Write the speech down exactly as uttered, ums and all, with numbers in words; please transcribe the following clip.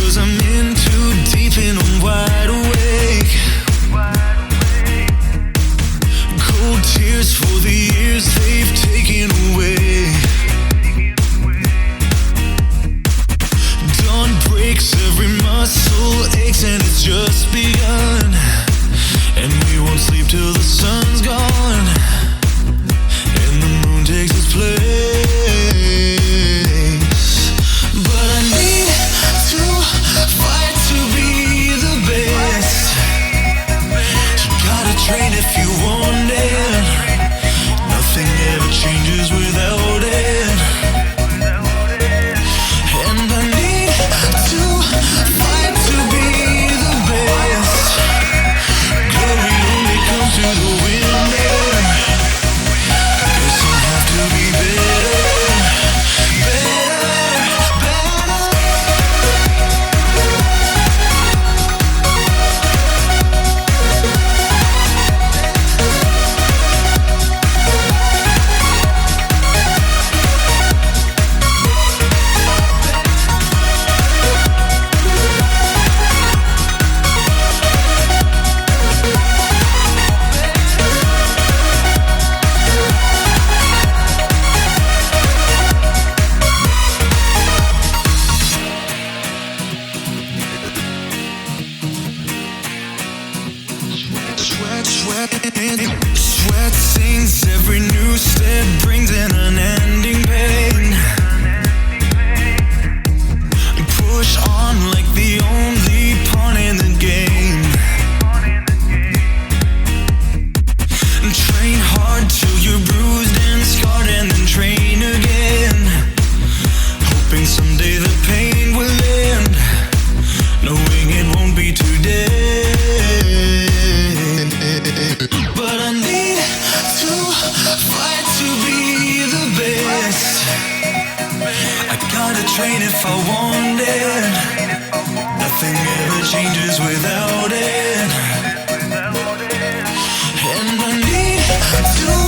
'cause I'm in too deep and I'm wide awake. Cold tears for the years they've taken away. Dawn breaks, every muscle aches, and it's just begun. And we won't sleep till the sun's gone and the moon takes its place. But I need to fight to be the best. You gotta train if you want it. Nothing ever changes without it. And I need to fight to be the best. Glory only comes to the winner. Guess I'll have to be better, better, better. Sweat, sweat, sweat sings. Every new step brings an unending pain. Push on like the only pawn in the game. Train hard till you're bruised and scarred, and then train again. Hoping someday the pain will end, knowing it won't be today. But I need to fight to be the best. I gotta train if I want it. Nothing ever changes without it. And I need to